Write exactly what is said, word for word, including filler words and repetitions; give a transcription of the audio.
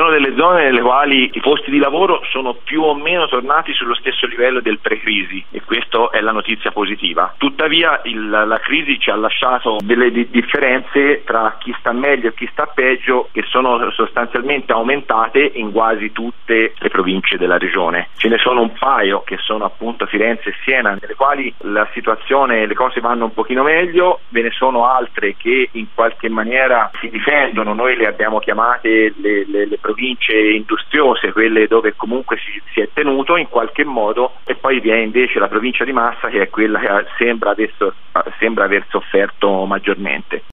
sono delle zone nelle quali i posti di lavoro sono più o meno tornati sullo stesso livello del pre-crisi e questa è la notizia positiva. Tuttavia il, la crisi ci ha lasciato delle di- differenze tra chi sta meglio e chi sta peggio, che sono sostanzialmente aumentate in quasi tutte le province della regione. Ce ne sono un paio che sono appunto Firenze e Siena, nelle quali la situazione, le cose vanno un pochino meglio, ve ne sono altre che in qualche maniera si difendono, noi le abbiamo chiamate le, le, le province industriose, quelle dove comunque si, si è tenuto in qualche modo, e poi vi è invece la provincia di Massa che è quella che sembra adesso sembra aver sofferto maggiormente.